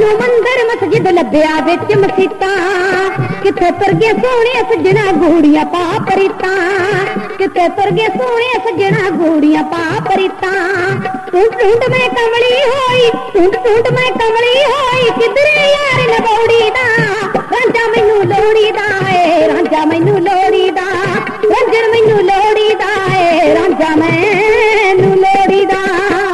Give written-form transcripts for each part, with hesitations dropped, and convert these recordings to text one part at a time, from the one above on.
मैनू मंदिर मस्जिद लभ्या विच मसीतां, किथे तुर गए सोहणे सजना गूड़ियां पा परीतां, किथे तुर गए सोहणे सजना गूड़ियां पा परीतां। टूट टूट मैं कमली होई, टूट टूट मैं कमली होई, किधरे यार नबौड़ी दा, रांझा मैनू लोड़ी दा ए, रांझा मैनू लोड़ी दा, रंजन मैनू लोड़ी दा ए, रांझा मैनू लोड़ी दा।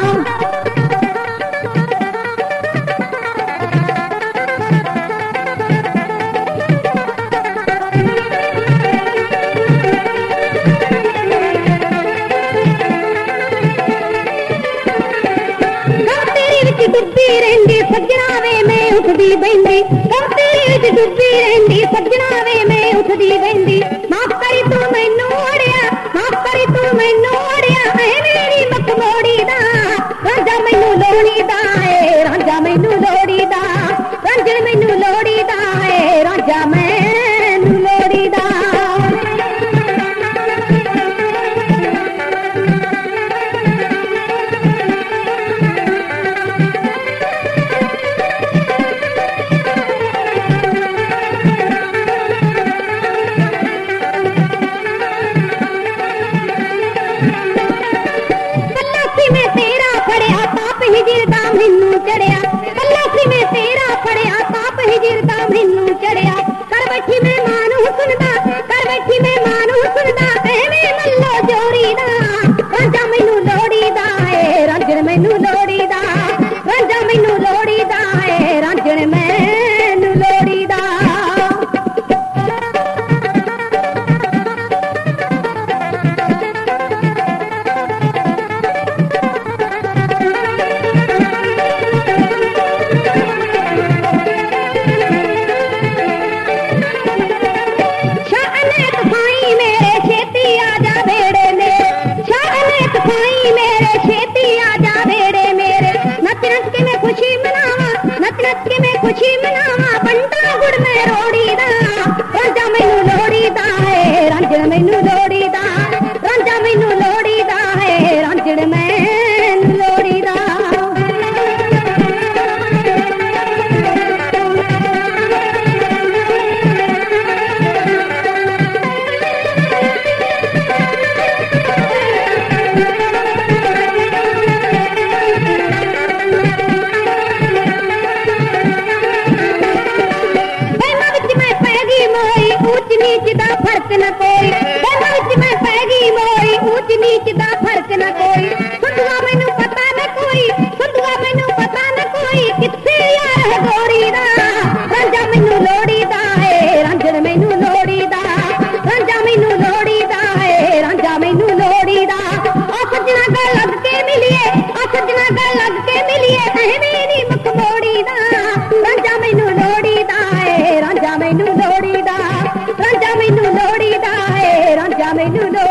डुब्बी रहिंदी सजना वे मैं उठदी बहिंदी, कब तेरे विच डुब्बी रहिंदी सजना वे मैं उठदी बहिंदी। माफ करी तू मैनू अड़िया, माफ करी तू मैनू अड़िया, ऐ मेरी मक मोड़ी दा, रांझा मैनू लोड़ी दा ए, रांझा मैनू लोड़ी दा, रंजन मैनू लोड़ी दा ए, रांझा मैनू लोड़ी दा। मैनू चढ़िया पल्लासी में तेरा फड़िया, पाप हिजरदा मैनू चढ़िया। कर बैठी मैं मानू सुनदा, कर बैठी मैं मानू सुनदा, एवें मल्लो जोड़ी दा, रांझा मैनू लोड़ी दा ए, रांझण मैनू लोड़ी दा, रांझा मैनू लोड़ी दा ए, रांझण मैनू लोड़ी दा। खुशी मनावा बंटा गुड़ में रोड़ी दा, रांझा मैनू लोड़ी दा है, रांझण मैनू लोड़ी दा, रांझा मैनू लोड़ी दा है, रांझण मैनू लोड़ी दा। नीच दा फर्क न कोई, विच मैं पै गई मोई, ऊंच नीच दा फर्क न कोई। संधुआ मैनू पता न कोई, संधुआ मैनू पता न कोई, किथे यार है गोरी दा, रांझा मैनू लोड़ी दा ए, रांझण मैनू लोड़ी दा, रांझा मैनू लोड़ी दा ए, रांझा मैनू लोड़ी दा। आ सजना गल लग के मिलिए, आ सजना गल लग के मिलिए, ऐ मेरी मक मोड़ी दा, रांझा मैनू लोड़ी दा ए, रांझा मैनू लोड़ी दा, रांझा मैनू लोड़ी दा ए, रांझा मैनू